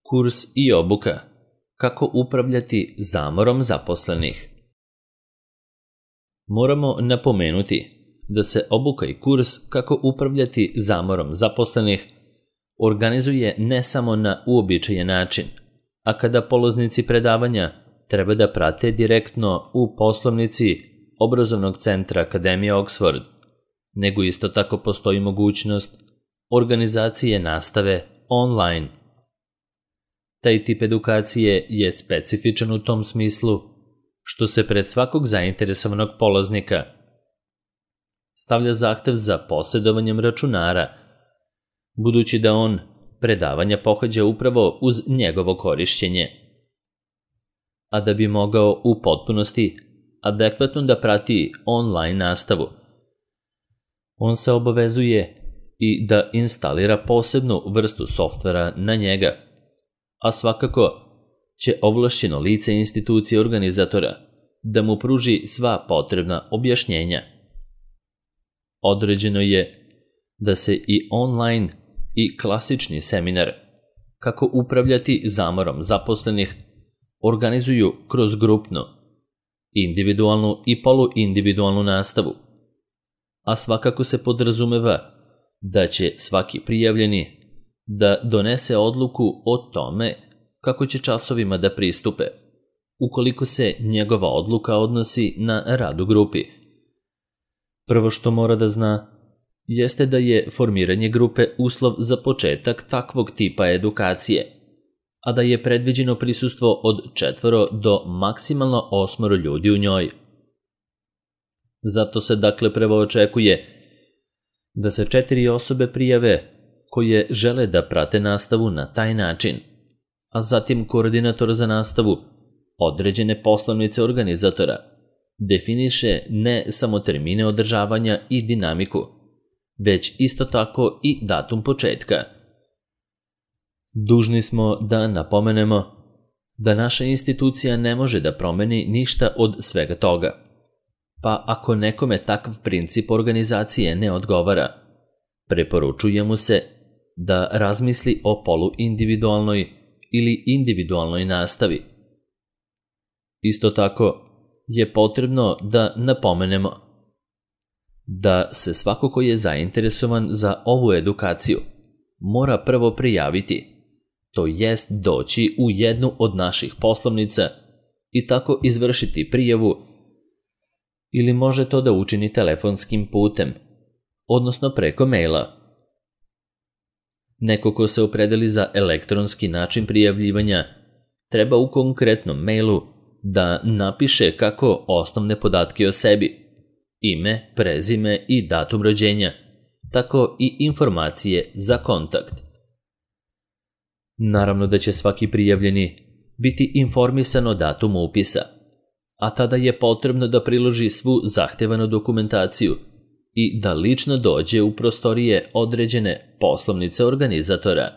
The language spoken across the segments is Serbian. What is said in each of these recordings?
Kurs i obuka. Kako upravljati zamorom zaposlenih. Moramo napomenuti da se obuka i kurs kako upravljati zamorom zaposlenih organizuje ne samo na uobičajen način, a kada polaznici predavanja treba da prate direktno u poslovnici Obrazovnog centra Akademije Oxford, nego isto tako postoji mogućnost organizacije nastave online. Taj tip edukacije je specifičan u tom smislu što se pred svakog zainteresovanog polaznika stavlja zahtev za posjedovanjem računara, budući da on predavanja pohađa upravo uz njegovo korišćenje. A da bi mogao u potpunosti adekvatno da prati online nastavu, on se obavezuje i da instalira posebnu vrstu softvera na njega, a svakako će ovlašćeno lice institucije organizatora da mu pruži sva potrebna objašnjenja. Određeno je da se i online i klasični seminar kako upravljati zamorom zaposlenih organizuju kroz grupnu, individualnu i poluindividualnu nastavu, a svakako se podrazumeva da će svaki prijavljeni da donese odluku o tome kako će časovima da pristupe, ukoliko se njegova odluka odnosi na rad u grupi. Prvo što mora da zna jeste da je formiranje grupe uslov za početak takvog tipa edukacije, a da je predviđeno prisustvo od 4 do maksimalno 8 ljudi u njoj. Zato se dakle prvo očekuje da se 4 osobe prijave koje žele da prate nastavu na taj način, a zatim koordinator za nastavu određene poslovnice organizatora definiše ne samo termine održavanja i dinamiku, već isto tako i datum početka. Dužni smo da napomenemo da naša institucija ne može da promeni ništa od svega toga, pa ako nekome takav princip organizacije ne odgovara, preporučuje mu se da razmisli o poluindividualnoj ili individualnoj nastavi. Isto tako je potrebno da napomenemo da se svako ko je zainteresovan za ovu edukaciju mora prvo prijaviti, to jest doći u jednu od naših poslovnica i tako izvršiti prijavu, ili može to da učini telefonskim putem, odnosno preko maila. Neko ko se opredeli za elektronski način prijavljivanja treba u konkretnom mailu da napiše kako osnovne podatke o sebi, ime, prezime i datum rođenja, tako i informacije za kontakt. Naravno da će svaki prijavljeni biti informisan o datumu upisa, a tada je potrebno da priloži svu zahtevanu dokumentaciju i da lično dođe u prostorije određene poslovnice organizatora.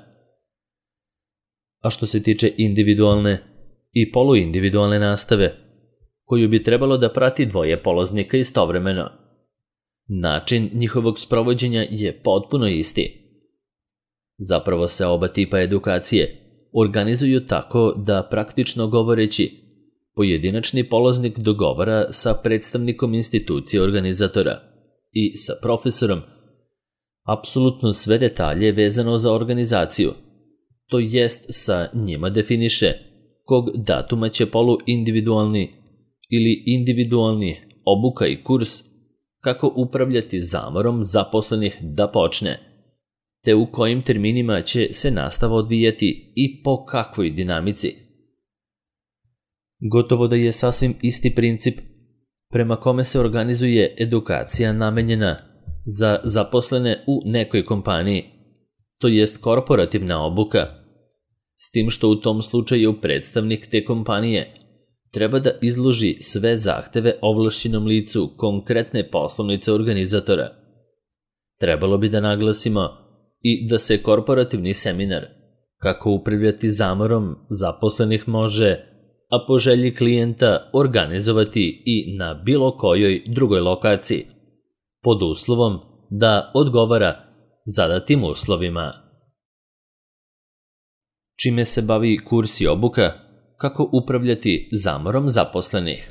A što se tiče individualne i poluindividualne nastave, koju bi trebalo da prati 2 polaznika istovremeno, način njihovog sprovođenja je potpuno isti. Zapravo se oba tipa edukacije organizuju tako da, praktično govoreći, pojedinačni polaznik dogovara sa predstavnikom institucije organizatora i sa profesorom apsolutno sve detalje vezano za organizaciju, to jest sa njima definiše kog datuma će poluindividualni ili individualni obuka i kurs kako upravljati zamorom zaposlenih da počne, te u kojim terminima će se nastava odvijati i po kakvoj dinamici. Gotovo da je sasvim isti princip prema kome se organizuje edukacija namenjena za zaposlene u nekoj kompaniji, to jest korporativna obuka, s tim što u tom slučaju predstavnik te kompanije treba da izloži sve zahteve ovlašćenom licu konkretne poslovnice organizatora. Trebalo bi da naglasimo i da se korporativni seminar kako upravljati zamorom zaposlenih može, a po želji klijenta, organizovati i na bilo kojoj drugoj lokaciji, pod uslovom da odgovara zadatim uslovima. čime se bavi kurs i obuka kako upravljati zamorom zaposlenih.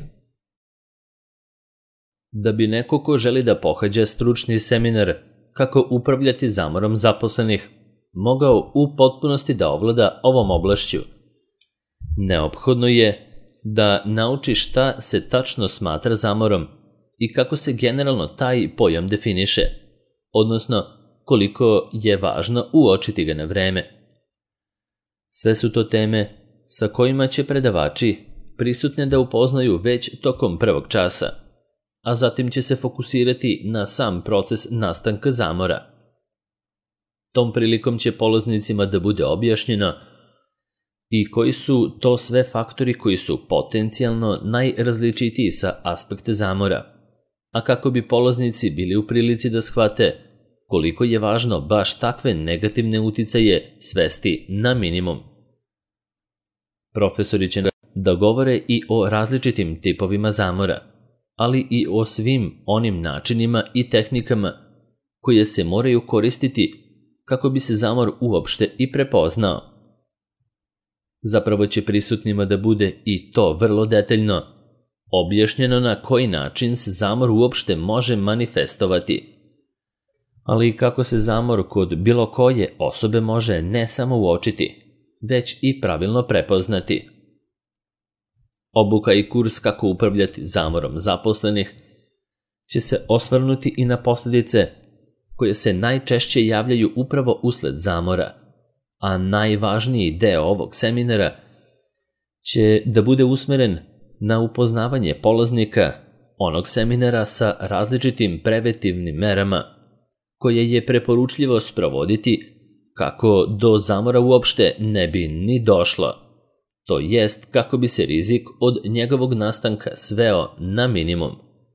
Da bi neko ko želi da pohađa stručni seminar kako upravljati zamorom zaposlenih mogao u potpunosti da ovlada ovom oblašću, neophodno je da nauči šta se tačno smatra zamorom i kako se generalno taj pojam definiše, odnosno koliko je važno uočiti ga na vreme. Sve su to teme sa kojima će predavači prisutne da upoznaju već tokom prvog časa, a zatim će se fokusirati na sam proces nastanka zamora. Tom prilikom će polaznicima da bude objašnjeno i koji su to sve faktori koji su potencijalno najrazličitiji sa aspekta zamora, a kako bi polaznici bili u prilici da shvate koliko je važno baš takve negativne uticaje svesti na minimum. Profesori će da govore i o različitim tipovima zamora, ali i o svim onim načinima i tehnikama koje se moraju koristiti kako bi se zamor uopšte i prepoznao. Zapravo će prisutnima da bude i to vrlo detaljno objašnjeno na koji način se zamor uopšte može manifestovati, ali i kako se zamor kod bilo koje osobe može ne samo uočiti, već i pravilno prepoznati. Obuka i kurs kako upravljati zamorom zaposlenih će se osvrnuti i na posljedice koje se najčešće javljaju upravo usled zamora, a najvažniji deo ovog seminara će da bude usmeren na upoznavanje polaznika onog seminara sa različitim preventivnim merama koje je preporučljivo sprovoditi kako do zamora uopšte ne bi ni došlo, to jest kako bi se rizik od njegovog nastanka sveo na minimum.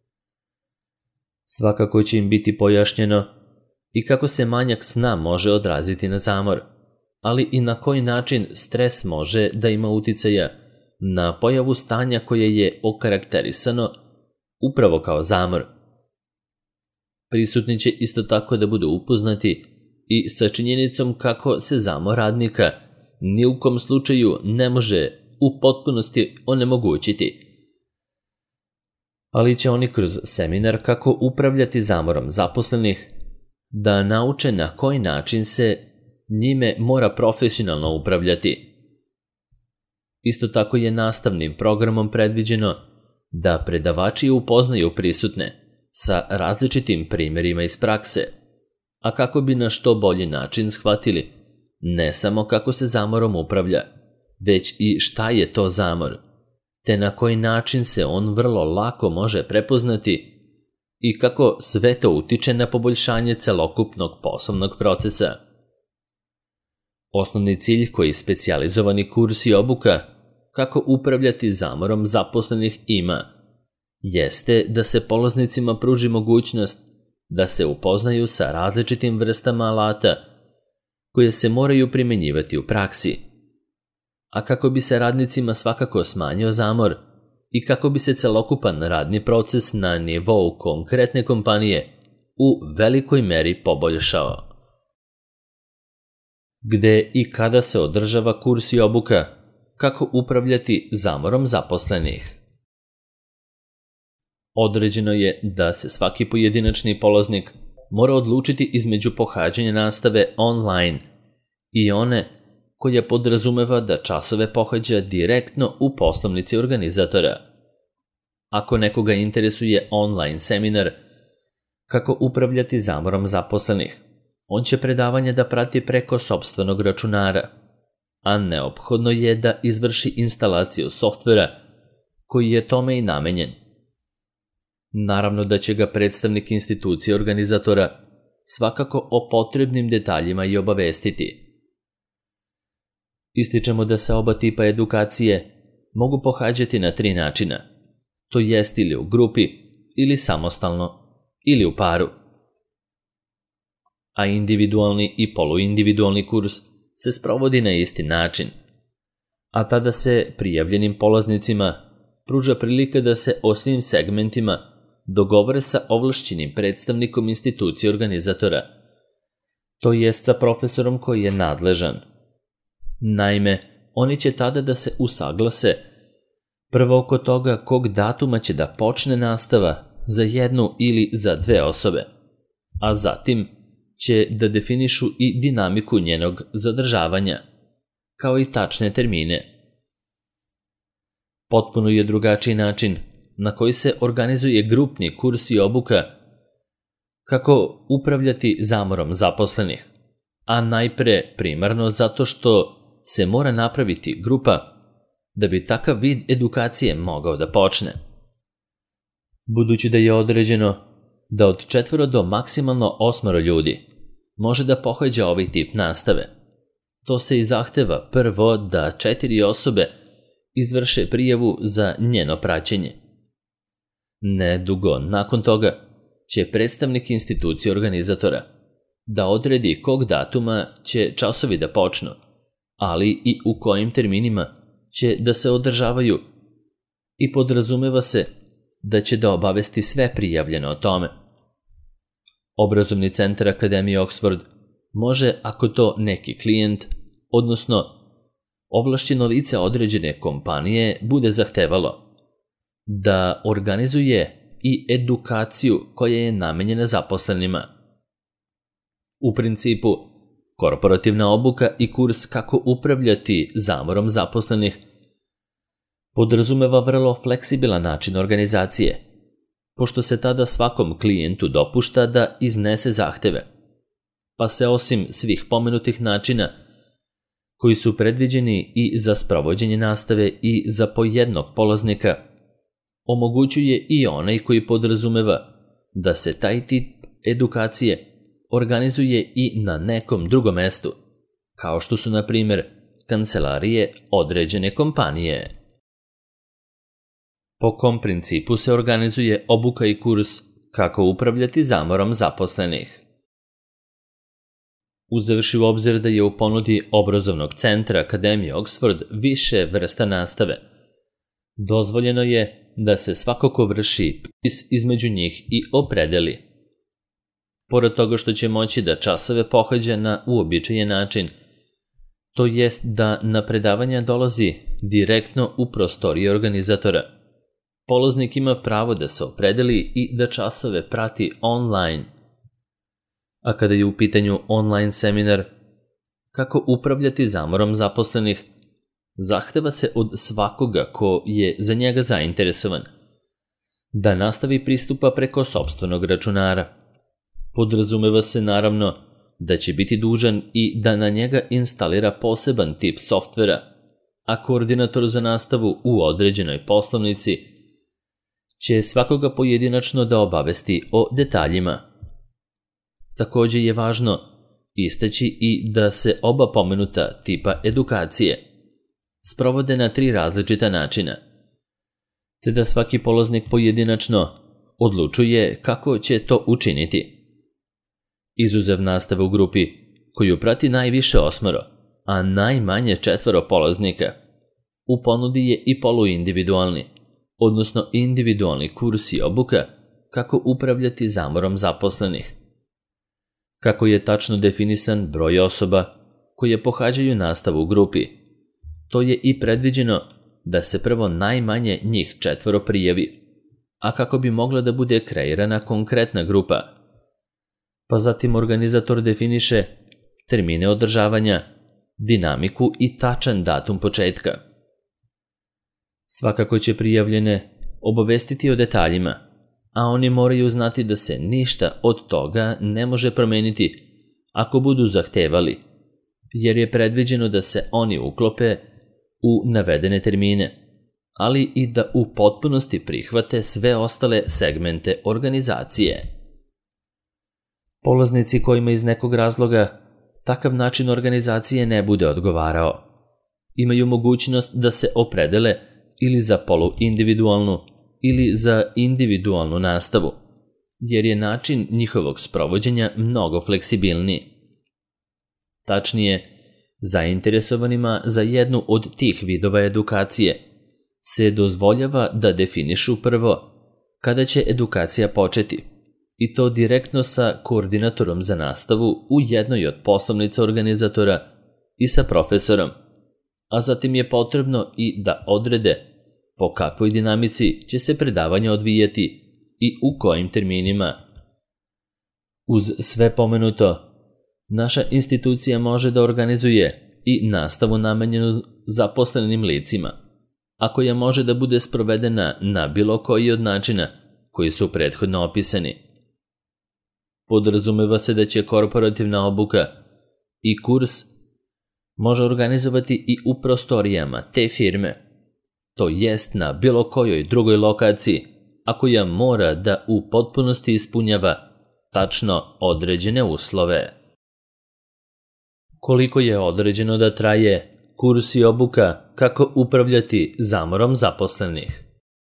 Svakako će im biti pojašnjeno i kako se manjak sna može odraziti na zamor, ali i na koji način stres može da ima uticaja na pojavu stanja koje je okarakterisano upravo kao zamor. Prisutni će isto tako da budu upoznati i sa činjenicom kako se zamor radnika ni u kom slučaju ne može u potpunosti onemogućiti. Ali će oni kroz seminar kako upravljati zamorom zaposlenih da nauče na koji način se njime mora profesionalno upravljati. Isto tako je nastavnim programom predviđeno da predavači upoznaju prisutne sa različitim primjerima iz prakse, a kako bi na što bolji način shvatili ne samo kako se zamorom upravlja, već i šta je to zamor, te na koji način se on vrlo lako može prepoznati i kako sve to utiče na poboljšanje celokupnog poslovnog procesa. Osnovni cilj koji specijalizovani kurs i obuka kako upravljati zamorom zaposlenih ima jeste da se polaznicima pruži mogućnost da se upoznaju sa različitim vrstama alata koje se moraju primjenjivati u praksi, a kako bi se radnicima svakako smanjio zamor i kako bi se celokupan radni proces na nivou konkretne kompanije u velikoj meri poboljšao. Gde i kada se održava kurs i obuka kako upravljati zamorom zaposlenih? Određeno je da se svaki pojedinačni polaznik mora odlučiti između pohađanja nastave online i one koja podrazumeva da časove pohađa direktno u poslovnici organizatora. Ako nekoga interesuje online seminar kako upravljati zamorom zaposlenih, on će predavanje da prati preko sopstvenog računara, a neophodno je da izvrši instalaciju softvera koji je tome i namenjen. Naravno da će ga predstavnik institucije organizatora svakako o potrebnim detaljima i obavestiti. Ističemo da se oba tipa edukacije mogu pohađati na 3 načina, to jest ili u grupi, ili samostalno, ili u paru. A individualni i poluindividualni kurs se sprovodi na isti način, a tada se prijavljenim polaznicima pruža prilika da se o svim segmentima dogovore sa ovlašćenim predstavnikom institucije organizatora, to jest sa profesorom koji je nadležan. Naime, oni će tada da se usaglase prvo oko toga kog datuma će da počne nastava za jednu ili za dve osobe, a zatim će da definišu i dinamiku njenog zadržavanja, kao i tačne termine. Potpuno je drugačiji način na koji se organizuje grupni kurs i obuka kako upravljati zamorom zaposlenih, a najpre primarno zato što se mora napraviti grupa da bi takav vid edukacije mogao da počne. Budući da je određeno da od 4 do maksimalno 8 ljudi može da pohađa ovaj tip nastave, to se i zahteva prvo da 4 osobe izvrše prijavu za njeno praćenje. Nedugo nakon toga će predstavnik institucije organizatora da odredi kog datuma će časovi da počnu, ali i u kojim terminima će da se održavaju, i podrazumeva se da će da obavesti sve prijavljeno o tome. Obrazovni centar Akademije Oxford može, ako to neki klijent, odnosno ovlašćeno lice određene kompanije bude zahtevalo, da organizuje i edukaciju koja je namenjena zaposlenima. U principu, korporativna obuka i kurs kako upravljati zamorom zaposlenih podrazumeva vrlo fleksibilan način organizacije, pošto se tada svakom klijentu dopušta da iznese zahteve, pa se osim svih pomenutih načina koji su predviđeni i za sprovođenje nastave i za po jednog polaznika, omogućuje i onaj koji podrazumeva da se taj tip edukacije organizuje i na nekom drugom mestu, kao što su, na primjer, kancelarije određene kompanije. Po kom principu se organizuje obuka i kurs kako upravljati zamorom zaposlenih? Uzevši u obzir da je u ponudi obrazovnog centra Akademije Oxford više vrsta nastave, dozvoljeno je da se svakako vrši propis između njih i opredeli. Pored toga što će moći da časove pohađa na uobičajen način, to jest da na predavanja dolazi direktno u prostorije organizatora, polaznik ima pravo da se opredeli i da časove prati online. A kada je u pitanju online seminar kako upravljati zamorom zaposlenih, zahteva se od svakoga ko je za njega zainteresovan da nastavi pristupa preko sopstvenog računara. Podrazumeva se naravno da će biti dužan i da na njega instalira poseban tip softvera, a koordinator za nastavu u određenoj poslovnici će svakoga pojedinačno da obavesti o detaljima. Takođe je važno istaći i da se oba pomenuta tipa edukacije sprovode na 3 različita načina, te da svaki polaznik pojedinačno odlučuje kako će to učiniti. Izuzev nastave u grupi koju prati najviše 8, a najmanje 4 polaznika, u ponudi je i poluindividualni, odnosno individualni kurs i obuka kako upravljati zamorom zaposlenih. Kako je tačno definisan broj osoba koje pohađaju nastavu u grupi, to je i predviđeno da se prvo najmanje njih 4 prijavi, a kako bi mogla da bude kreirana konkretna grupa, pa zatim organizator definiše termine održavanja, dinamiku i tačan datum početka. Svakako će prijavljene obavestiti o detaljima, a oni moraju znati da se ništa od toga ne može promeniti ako budu zahtevali, jer je predviđeno da se oni uklope u navedene termine, ali i da u potpunosti prihvate sve ostale segmente organizacije. Polaznici kojima iz nekog razloga takav način organizacije ne bude odgovarao, imaju mogućnost da se opredele ili za poluindividualnu ili za individualnu nastavu, jer je način njihovog sprovođenja mnogo fleksibilniji. Tačnije, zainteresovanima za jednu od tih vidova edukacije se dozvoljava da definišu prvo kada će edukacija početi, i to direktno sa koordinatorom za nastavu u jednoj od poslovnica organizatora i sa profesorom, a zatim je potrebno i da odrede po kakvoj dinamici će se predavanje odvijati i u kojim terminima. Uz sve pomenuto, naša institucija može da organizuje i nastavu namenjenu zaposlenim licima, a koja može da bude sprovedena na bilo koji od načina koji su prethodno opisani. Podrazumeva se da će korporativna obuka i kurs može organizovati i u prostorijama te firme, to jest na bilo kojoj drugoj lokaciji, a koja mora da u potpunosti ispunjava tačno određene uslove. Koliko je određeno da traje kurs i obuka kako upravljati zamorom zaposlenih?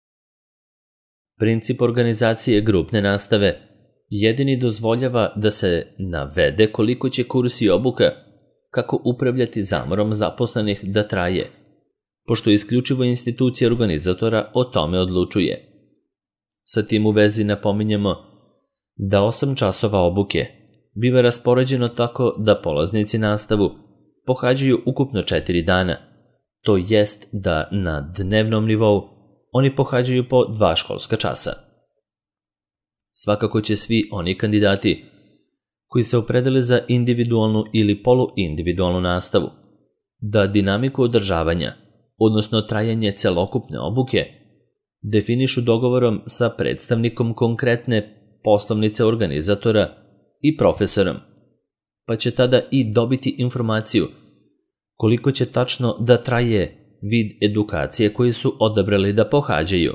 Princip organizacije grupne nastave jedini dozvoljava da se navede koliko će kurs i obuka kako upravljati zamorom zaposlenih da traje, pošto isključivo institucija organizatora o tome odlučuje. Sa tim u vezi napominjemo da 8 časova obuke biva raspoređeno tako da polaznici nastavu pohađaju ukupno 4 dana, to jest da na dnevnom nivou oni pohađaju po 2 školska časa. Svakako će svi oni kandidati koji se opredele za individualnu ili poluindividualnu nastavu, da dinamiku održavanja, odnosno trajanje celokupne obuke, definišu dogovorom sa predstavnikom konkretne poslovnice organizatora i profesorom, pa će tada i dobiti informaciju koliko će tačno da traje vid edukacije koje su odabrali da pohađaju.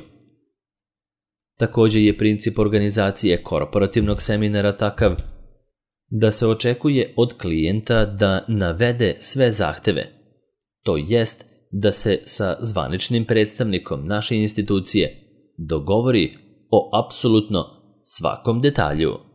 Također je princip organizacije korporativnog seminara takav da se očekuje od klijenta da navede sve zahteve, to jest da se sa zvaničnim predstavnikom naše institucije dogovori o apsolutno svakom detalju.